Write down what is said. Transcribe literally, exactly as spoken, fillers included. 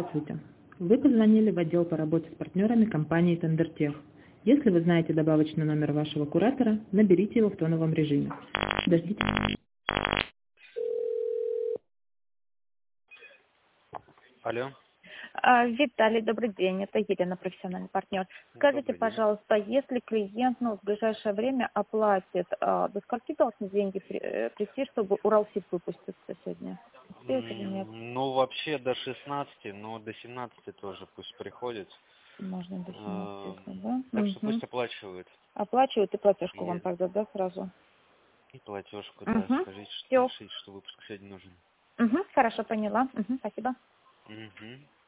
Здравствуйте. Вы позвонили в отдел по работе с партнерами компании Тендертех. Если вы знаете добавочный номер вашего куратора, наберите его в тоновом режиме. Дождитесь. Алло. А, Виталий, добрый день. Это Елена, профессиональный партнер. Скажите, Добрый день. пожалуйста, если клиент ну, в ближайшее время оплатит, а, до скольки должны деньги при- э, прийти, чтобы Уралсиб выпуститься сегодня? Успеет или нет? М, Ну, вообще до шестнадцати, но до семнадцати тоже пусть приходит. Можно до семнадцати, Э, если, да? Так что Мгм. пусть оплачивают. Оплачивают и платежку вам И, тогда, да, сразу? и платежку, да. Угу. Скажите, что, Все. напишите, что выпуск сегодня нужен. Угу. Хорошо, поняла. Угу. Спасибо. Угу.